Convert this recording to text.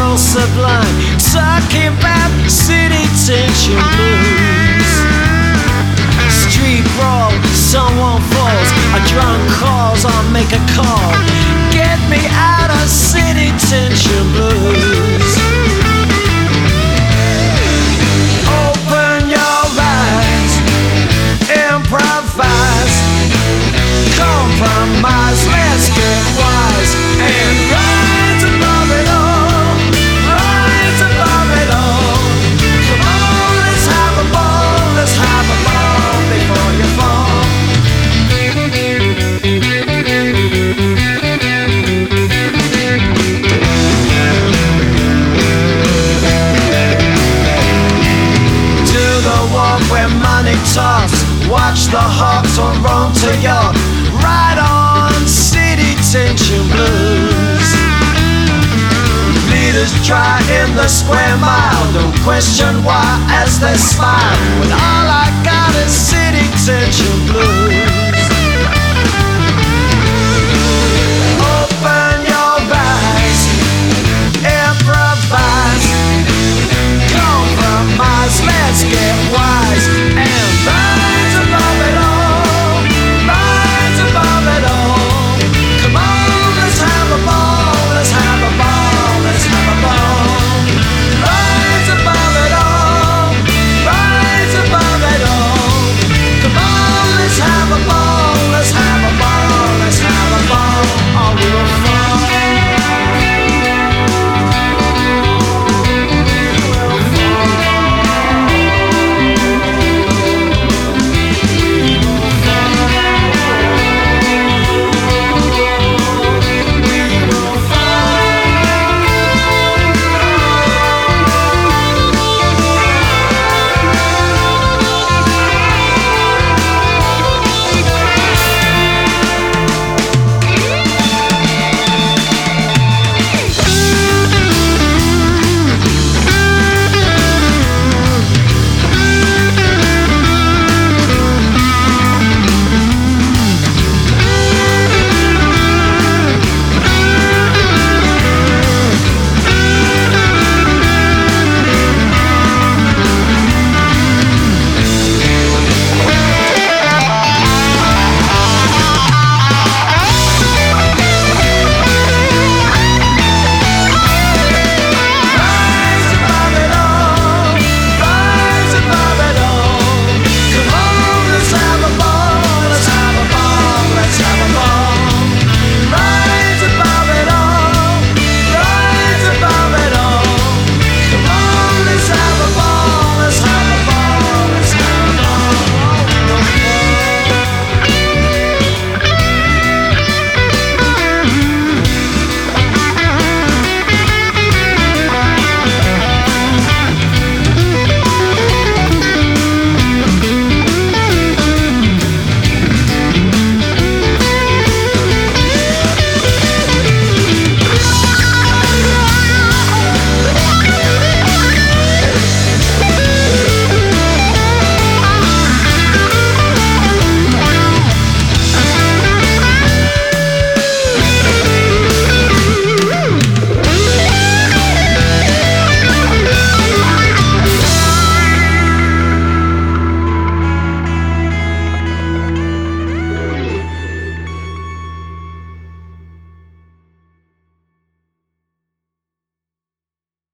so sublime, talking about city tension blues. Street brawl, someone falls, a drunk calls, I'll make a call. Get me out of city tension blues. Open your eyes, improvise, compromise, let's get wise and rise above it all, rise above it all. Come on, let's have a ball, let's have a ball before you fall. Do the walk where money talks, watch the Hawks on Rome to York. Ride on city tension blues. Leaders try in the square mile, don't question why as they smile. When all I got is city tension blues.